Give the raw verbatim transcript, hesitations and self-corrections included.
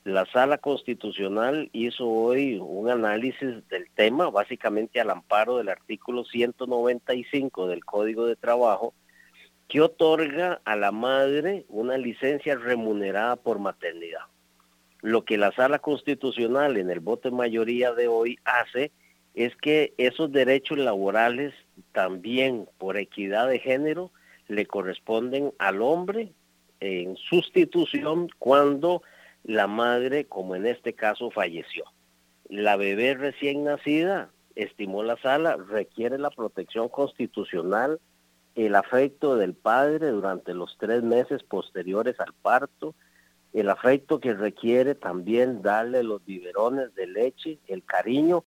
La Sala Constitucional hizo hoy un análisis del tema, básicamente al amparo del artículo ciento noventa y cinco del Código de Trabajo, que otorga a la madre una licencia remunerada por maternidad. Lo que la Sala Constitucional en el voto de mayoría de hoy hace es que esos derechos laborales también por equidad de género le corresponden al hombre en sustitución cuando la madre, como en este caso, falleció. La bebé recién nacida, estimó la Sala, requiere la protección constitucional, el afecto del padre durante los tres meses posteriores al parto, el afecto que requiere también darle los biberones de leche, el cariño